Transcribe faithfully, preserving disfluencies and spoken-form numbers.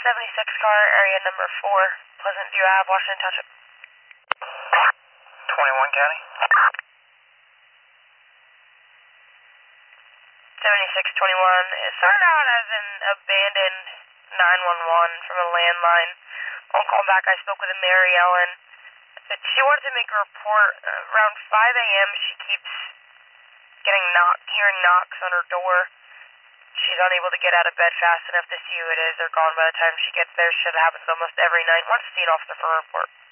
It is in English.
seventy-six car, area number four, Pleasant View Ave, Washington Township. twenty-one County. seventy-six twenty-one. It started out as an abandoned nine one one from a landline. On call back, I spoke with a Mary Ellen. She wanted to make a report. Uh, around five a m she keeps getting knock, hearing knocks on her door. She's unable to get out of bed fast enough to see who it is. They're gone by the time she gets there. Shit happens almost every night. Wants to see an officer for a report.